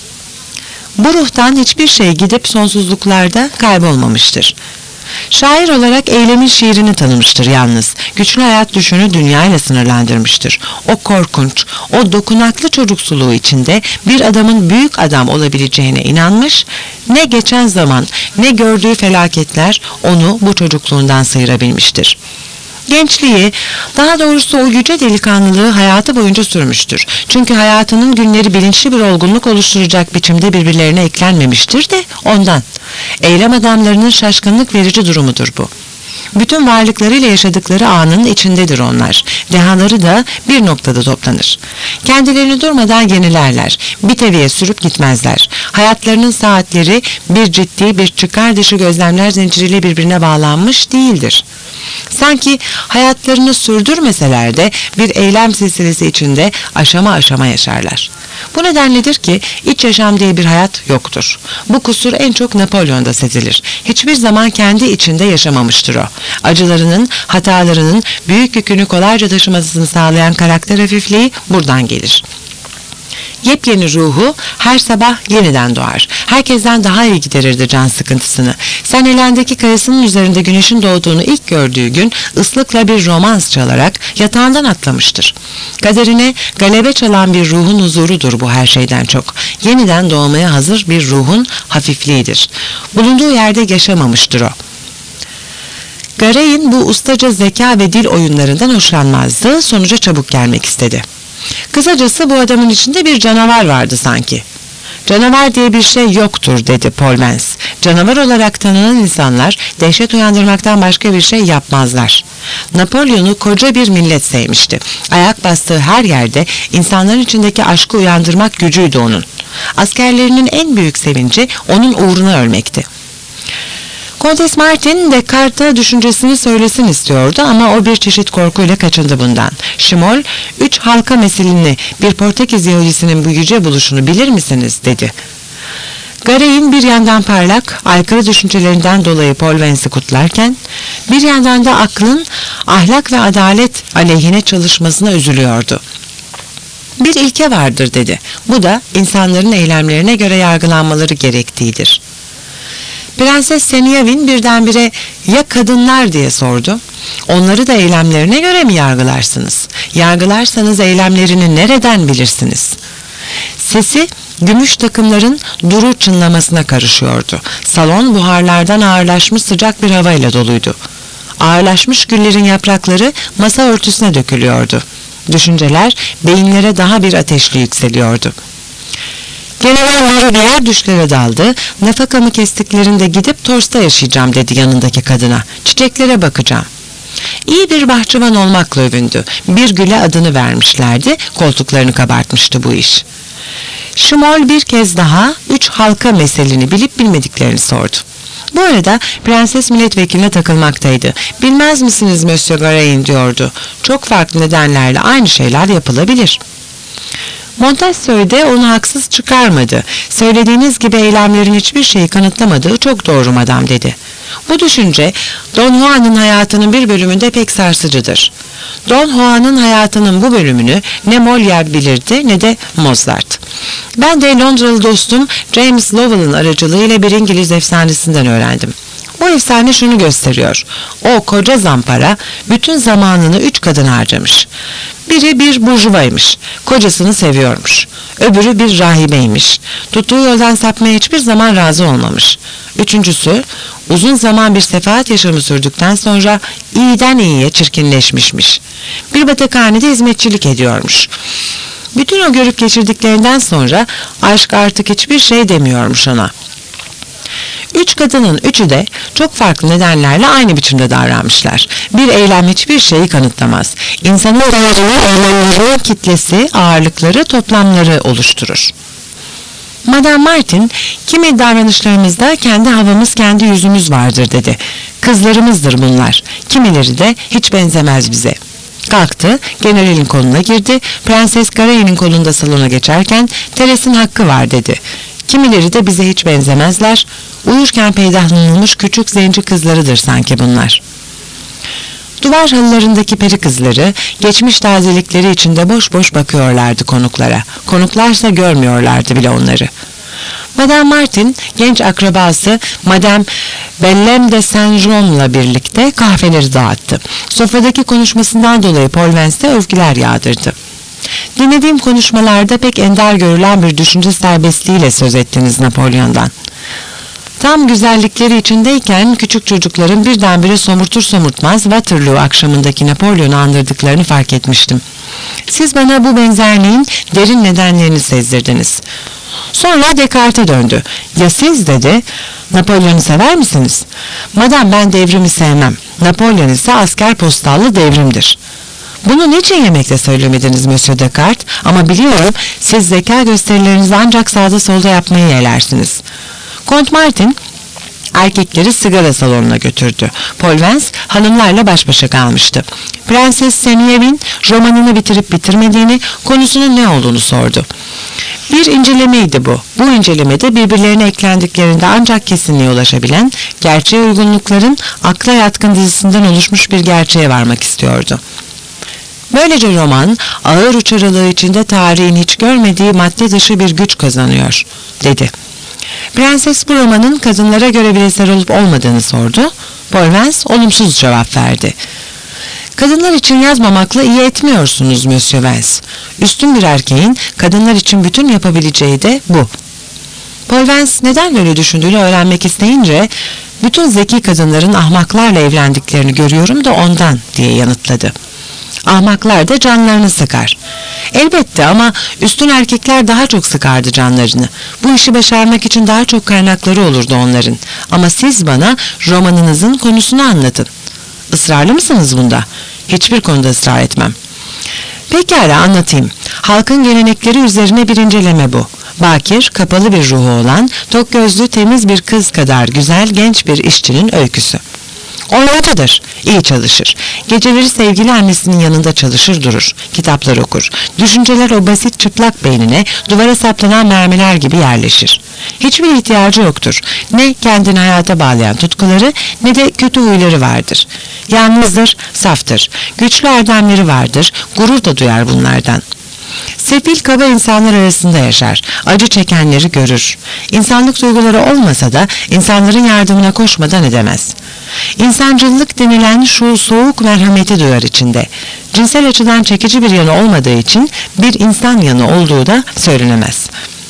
Bu ruhtan hiçbir şey gidip sonsuzluklarda kaybolmamıştır. Şair olarak eylemin şiirini tanımıştır yalnız. Güçlü hayat düşünü dünyayla sınırlandırmıştır. O korkunç, o dokunaklı çocuksuluğu içinde bir adamın büyük adam olabileceğine inanmış, ne geçen zaman ne gördüğü felaketler onu bu çocukluğundan sıyırabilmiştir. Gençliği, daha doğrusu o yüce delikanlılığı hayatı boyunca sürmüştür. Çünkü hayatının günleri bilinçli bir olgunluk oluşturacak biçimde birbirlerine eklenmemiştir de ondan. Eylem adamlarının şaşkınlık verici durumudur bu. Bütün varlıklarıyla yaşadıkları anın içindedir onlar. Dehaları da bir noktada toplanır. Kendilerini durmadan yenilerler. Bir teviye sürüp gitmezler. Hayatlarının saatleri bir ciddi bir çıkar dışı gözlemler zinciriyle birbirine bağlanmış değildir. Sanki hayatlarını sürdürmeseler de bir eylem silsilesi içinde aşama aşama yaşarlar. Bu nedenledir ki iç yaşam diye bir hayat yoktur. Bu kusur en çok Napolyon'da sezilir. Hiçbir zaman kendi içinde yaşamamıştır o. Acılarının, hatalarının büyük yükünü kolayca taşımasını sağlayan karakter hafifliği buradan gelir. Yepyeni ruhu her sabah yeniden doğar. Herkesten daha iyi giderirdi can sıkıntısını. Sen elendeki kayasının üzerinde güneşin doğduğunu ilk gördüğü gün ıslıkla bir romans çalarak yatağından atlamıştır. Kaderine galebe çalan bir ruhun huzurudur bu her şeyden çok. Yeniden doğmaya hazır bir ruhun hafifliğidir. Bulunduğu yerde yaşamamıştır o. Gawain bu ustaca zeka ve dil oyunlarından hoşlanmazdı, sonuca çabuk gelmek istedi. Kısacası bu adamın içinde bir canavar vardı sanki. Canavar diye bir şey yoktur dedi Paul Vance. Canavar olarak tanınan insanlar dehşet uyandırmaktan başka bir şey yapmazlar. Napolyon'u koca bir millet sevmişti. Ayak bastığı her yerde insanların içindeki aşkı uyandırmak gücüydü onun. Askerlerinin en büyük sevinci onun uğruna ölmekti. Kontes Martin Descartes'a düşüncesini söylesin istiyordu ama o bir çeşit korkuyla kaçındı bundan. Şimol, 3 halka meselini bir Portekiz Yahudisinin bu yüce buluşunu bilir misiniz dedi. Gawain bir yandan parlak, aykırı düşüncelerinden dolayı Paul Vance'i kutlarken, bir yandan da aklın ahlak ve adalet aleyhine çalışmasına üzülüyordu. Bir ilke vardır dedi. Bu da insanların eylemlerine göre yargılanmaları gerektiğidir. Prenses Seniyavin birdenbire ya kadınlar diye sordu. Onları da eylemlerine göre mi yargılarsınız? Yargılarsanız eylemlerini nereden bilirsiniz? Sesi gümüş takımların duru çınlamasına karışıyordu. Salon buharlardan ağırlaşmış sıcak bir havayla doluydu. Ağırlaşmış güllerin yaprakları masa örtüsüne dökülüyordu. Düşünceler beyinlere daha bir ateşli yükseliyordu. General diğer düşlere daldı. Nafakamı kestiklerinde gidip Tors'ta yaşayacağım dedi yanındaki kadına. Çiçeklere bakacağım. İyi bir bahçıvan olmakla övündü. Bir güle adını vermişlerdi. Koltuklarını kabartmıştı bu iş. Şimol bir kez daha 3 halka meselini bilip bilmediklerini sordu. Bu arada prenses milletvekiline takılmaktaydı. Bilmez misiniz Monsieur Gawain diyordu. Çok farklı nedenlerle aynı şeyler yapılabilir. Montesquieu de onu haksız çıkarmadı. Söylediğiniz gibi eylemlerin hiçbir şeyi kanıtlamadığı çok doğru madam dedi. Bu düşünce Don Juan'ın hayatının bir bölümünde pek sarsıcıdır. Don Juan'ın hayatının bu bölümünü ne Molière bilirdi ne de Mozart. Ben de Londralı dostum James Lowell'ın aracılığıyla bir İngiliz efsanesinden öğrendim. Bu efsane şunu gösteriyor. O koca zampara bütün zamanını 3 kadın harcamış. Biri bir burjuvaymış. Kocasını seviyormuş. Öbürü bir rahibeymiş. Tuttuğu yoldan sapmaya hiçbir zaman razı olmamış. Üçüncüsü uzun zaman bir sefahat yaşamı sürdükten sonra iyiden iyiye çirkinleşmişmiş. Bir batakhanede hizmetçilik ediyormuş. Bütün o görüp geçirdiklerinden sonra aşk artık hiçbir şey demiyormuş ona. 3 kadının üçü de çok farklı nedenlerle aynı biçimde davranmışlar. Bir eylem hiçbir şeyi kanıtlamaz. İnsanın eylemlerinin kitlesi, ağırlıkları, toplamları oluşturur. Madame Martin, kimi davranışlarımızda kendi havamız, kendi yüzümüz vardır dedi. Kızlarımızdır bunlar. Kimileri de hiç benzemez bize. Kalktı, generalin koluna girdi. Prenses Gawain'in kolunda salona geçerken Teres'in hakkı var dedi. Kimileri de bize hiç benzemezler. Uyurken peydahlanılmış küçük zenci kızlarıdır sanki bunlar. Duvar halılarındaki peri kızları geçmiş tazelikleri içinde boş boş bakıyorlardı konuklara. Konuklarsa görmüyorlardı bile onları. Madame Martin genç akrabası Madame Bellem de Saint-Jean'la birlikte kahveleri dağıttı. Sofradaki konuşmasından dolayı Paul Vance'de övgüler yağdırdı. Dinlediğim konuşmalarda pek ender görülen bir düşünce serbestliğiyle söz ettiniz Napolyon'dan. Tam güzellikleri içindeyken küçük çocukların birdenbire somurtur somurtmaz Waterloo akşamındaki Napolyon'u andırdıklarını fark etmiştim. Siz bana bu benzerliğin derin nedenlerini sezdirdiniz. Sonra Descartes'e döndü. Ya siz dedi, Napolyon'u sever misiniz? Madem ben devrimi sevmem. Napolyon ise asker postallı devrimdir. Bunu niçin yemekte söylemediniz Monsieur Descartes? Ama biliyorum siz zeka gösterilerinizi ancak sağda solda yapmayı yeğlersiniz. Kont Martin erkekleri sigara salonuna götürdü. Paul Vance hanımlarla baş başa kalmıştı. Prenses Seniyavin romanını bitirip bitirmediğini, konusunun ne olduğunu sordu. Bir incelemeydi bu. Bu incelemede birbirlerine eklendiklerinde ancak kesinliğe ulaşabilen, gerçeğe uygunlukların akla yatkın dizisinden oluşmuş bir gerçeğe varmak istiyordu. Böylece roman ağır uçarılığı içinde tarihin hiç görmediği madde dışı bir güç kazanıyor, dedi. Prenses bu romanın kadınlara göre bir eser olup olmadığını sordu. Paul Vance olumsuz cevap verdi. Kadınlar için yazmamakla iyi etmiyorsunuz Monsieur Vance. Üstün bir erkeğin kadınlar için bütün yapabileceği de bu. Paul Vance neden böyle düşündüğünü öğrenmek isteyince, bütün zeki kadınların ahmaklarla evlendiklerini görüyorum da ondan, diye yanıtladı. Ahmaklar da canlarını sıkar. Elbette, ama üstün erkekler daha çok sıkardı canlarını. Bu işi başarmak için daha çok kaynakları olurdu onların. Ama siz bana romanınızın konusunu anlatın. Israrlı mısınız bunda? Hiçbir konuda ısrar etmem. Pekala, anlatayım. Halkın gelenekleri üzerine bir inceleme bu. Bakir, kapalı bir ruhu olan, tok gözlü, temiz bir kız kadar güzel genç bir işçinin öyküsü. Oynacıdır, iyi çalışır. Geceleri sevgili annesinin yanında çalışır durur, kitaplar okur. Düşünceler o basit çıplak beynine duvara saplanan mermiler gibi yerleşir. Hiçbir ihtiyacı yoktur. Ne kendini hayata bağlayan tutkuları ne de kötü huyları vardır. Yalnızdır, saftır. Güçlü erdemleri vardır, gurur da duyar bunlardan. Sefil kaba insanlar arasında yaşar, acı çekenleri görür. İnsanlık duyguları olmasa da insanların yardımına koşmadan edemez. İnsancıllık denilen şu soğuk merhameti duyar içinde. Cinsel açıdan çekici bir yanı olmadığı için bir insan yanı olduğu da söylenemez.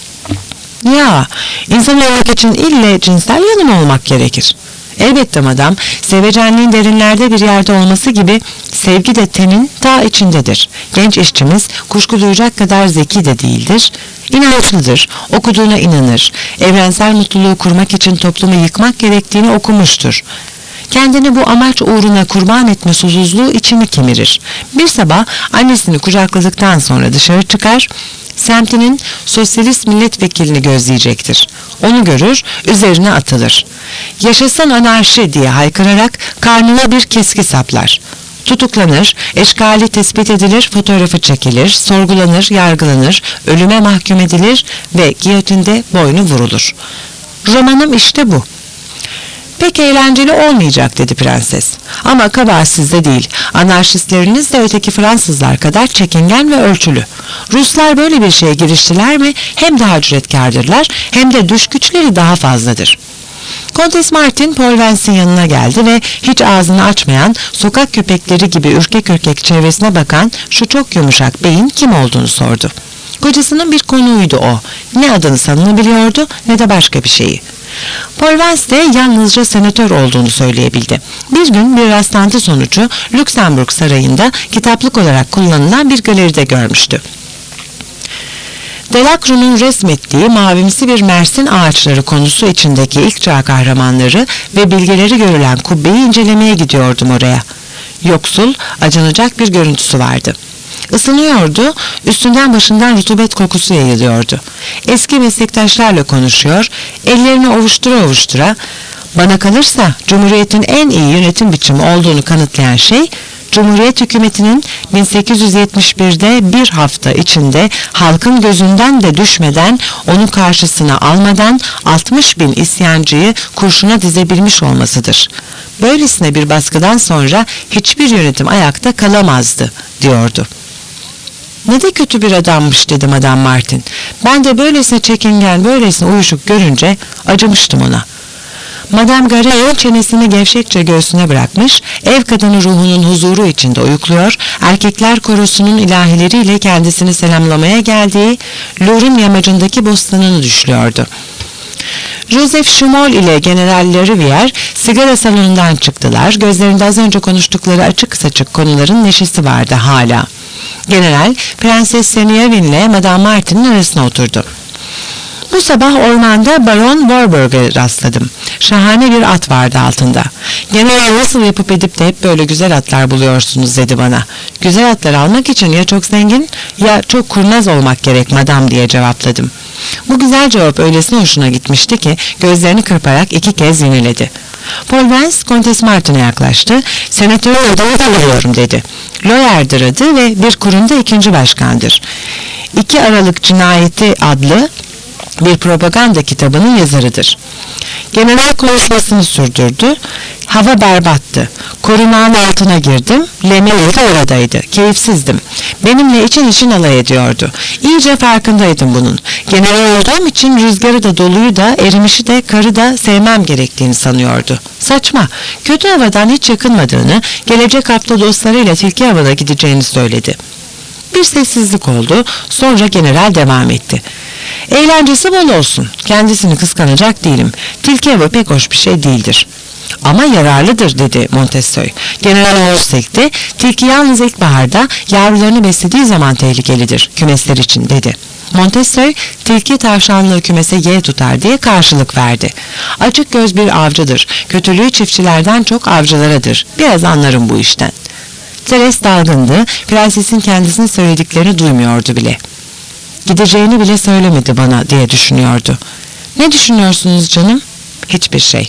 Ya, insan olmak için ille cinsel yanı mı olmak gerekir? Elbette madam, sevecenliğin derinlerde bir yerde olması gibi sevgi de tenin ta içindedir. Genç işçimiz kuşku duyacak kadar zeki de değildir. İnançlıdır, okuduğuna inanır. Evrensel mutluluğu kurmak için toplumu yıkmak gerektiğini okumuştur. Kendini bu amaç uğruna kurban etme susuzluğu içini kemirir. Bir sabah annesini kucakladıktan sonra dışarı çıkar, semtinin sosyalist milletvekilini gözleyecektir. Onu görür, üzerine atılır. Yaşasın anarşi diye haykırarak karnına bir keski saplar. Tutuklanır, eşkali tespit edilir, fotoğrafı çekilir, sorgulanır, yargılanır, ölüme mahkum edilir ve giyotinde boynu vurulur. Romanım işte bu. Pek eğlenceli olmayacak, dedi prenses. Ama kabahat sizde değil. Anarşistleriniz de öteki Fransızlar kadar çekingen ve ölçülü. Ruslar böyle bir şeye giriştiler mi hem daha cüretkârdırlar hem de düş güçleri daha fazladır. Kontes Martin Paul Vance'in yanına geldi ve hiç ağzını açmayan, sokak köpekleri gibi ürkek ürkek çevresine bakan şu çok yumuşak beyin kim olduğunu sordu. Kocasının bir konuğuydu o. Ne adını sanını biliyordu ne de başka bir şeyi. Paul Vance de yalnızca senatör olduğunu söyleyebildi. Bir gün bir rastlantı sonucu Lüksemburg Sarayı'nda kitaplık olarak kullanılan bir galeride görmüştü. Delacroix'un resmettiği mavimsi bir Mersin ağaçları konusu içindeki ilk çağ kahramanları ve bilgeleri görülen kubbeyi incelemeye gidiyordum oraya. Yoksul, acınacak bir görüntüsü vardı. Isınıyordu, üstünden başından rutubet kokusu yayılıyordu. Eski meslektaşlarla konuşuyor, ellerini ovuştura ovuştura, bana kalırsa Cumhuriyet'in en iyi yönetim biçimi olduğunu kanıtlayan şey, Cumhuriyet hükümetinin 1871'de bir hafta içinde halkın gözünden de düşmeden onu karşısına almadan 60.000 isyancıyı kurşuna dizebilmiş olmasıdır. Böylesine bir baskıdan sonra hiçbir yönetim ayakta kalamazdı, diyordu. Ne de kötü bir adammış, dedi Madame Martin. Ben de böylesine çekingen, böylesine uyuşuk görünce acımıştım ona. Madame Garay çenesini gevşekçe göğsüne bırakmış, ev kadını ruhunun huzuru içinde uyukluyor, erkekler korosunun ilahileriyle kendisini selamlamaya geldiği Lour'un yamacındaki bostanını düşlüyordu. Joseph Schmoll ile General Larivière sigara salonundan çıktılar, gözlerinde az önce konuştukları açık saçık konuların neşesi vardı hala. General, Prenses Seniavin ile Madame Martin'in arasına oturdu. Bu sabah ormanda Baron Warburg'a rastladım. Şahane bir at vardı altında. General, nasıl yapıp edip de hep böyle güzel atlar buluyorsunuz, dedi bana. Güzel atlar almak için ya çok zengin ya çok kurnaz olmak gerek madam, diye cevapladım. Bu güzel cevap öylesine hoşuna gitmişti ki gözlerini kırparak 2 kez yineledi. Paul Vance, Kontes Martin'e yaklaştı. Senatörün adını tanıyorum, dedi. Lawyer'dır adı ve bir kurumda 2. başkandır. 2 Aralık Cinayeti adlı Bir propaganda kitabının yazarıdır. General konuşmasını sürdürdü. Hava berbattı. Korunağın altına girdim. Lemeli de oradaydı. Keyifsizdim. Benimle için için alay ediyordu. İyice farkındaydım bunun. General olduğum için rüzgarı da doluyu da erimişi de karı da sevmem gerektiğini sanıyordu. Saçma. Kötü havadan hiç yakınmadığını, gelecek hafta dostlarıyla tilki havada gideceğini söyledi. Bir sessizlik oldu. Sonra general devam etti. Eğlencesi bol olsun. Kendisini kıskanacak değilim. Tilki avı pek hoş bir şey değildir. Ama yararlıdır dedi Montessoy. General Orsek'te tilki yalnız ilkbaharda yavrularını beslediği zaman tehlikelidir kümesler için dedi. Montessoy tilki tavşanlığı kümese ye tutar diye karşılık verdi. Açık göz bir avcıdır. Kötülüğü çiftçilerden çok avcılaradır. Biraz anlarım bu işten. Teres dalgındı. Prensesin kendisinin söylediklerini duymuyordu bile. Gideceğini bile söylemedi bana diye düşünüyordu. Ne düşünüyorsunuz canım? Hiçbir şey.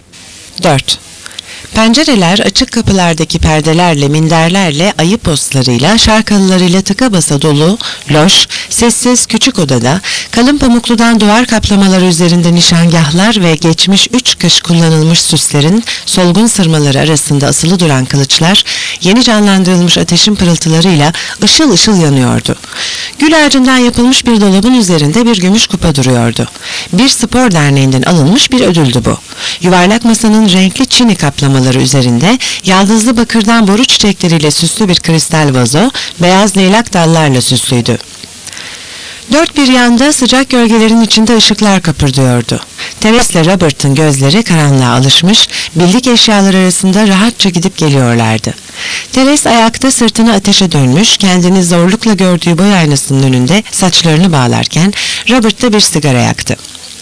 4. Pencereler açık kapılardaki perdelerle, minderlerle, ayı postlarıyla, şarkılılarıyla tıka basa dolu, loş, sessiz küçük odada, kalın pamukludan duvar kaplamaları üzerinde nişangahlar ve geçmiş 3 kış kullanılmış süslerin solgun sırmaları arasında asılı duran kılıçlar, yeni canlandırılmış ateşin pırıltılarıyla ışıl ışıl yanıyordu. Gül ağacından yapılmış bir dolabın üzerinde bir gümüş kupa duruyordu. Bir spor derneğinden alınmış bir ödüldü bu. Yuvarlak masanın renkli çini kaplamaları üzerinde yaldızlı bakırdan boru çiçekleriyle süslü bir kristal vazo, beyaz leylak dallarla süslüydü. Dört bir yanda sıcak gölgelerin içinde ışıklar kapırdıyordu. Teres'le Robert'ın gözleri karanlığa alışmış, bildik eşyalar arasında rahatça gidip geliyorlardı. Teres ayakta sırtını ateşe dönmüş, kendini zorlukla gördüğü boy aynasının önünde saçlarını bağlarken Robert da bir sigara yaktı.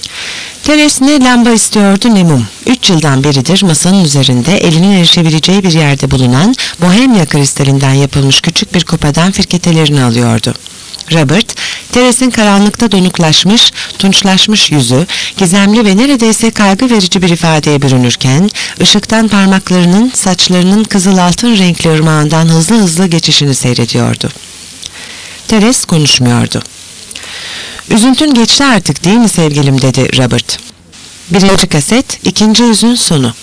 Teres ne lamba istiyordu ne mum. 3 yıldan beridir masanın üzerinde elinin erişebileceği bir yerde bulunan bohemya kristalinden yapılmış küçük bir kupadan firketelerini alıyordu. Robert, Teres'in karanlıkta donuklaşmış, tunçlaşmış yüzü, gizemli ve neredeyse kaygı verici bir ifadeye bürünürken, ışıktan parmaklarının, saçlarının kızıl altın renkli ırmağından hızlı hızlı geçişini seyrediyordu. Teres konuşmuyordu. "Üzüntün geçti artık değil mi sevgilim?" dedi Robert. 1. kaset, 2. yüzün sonu.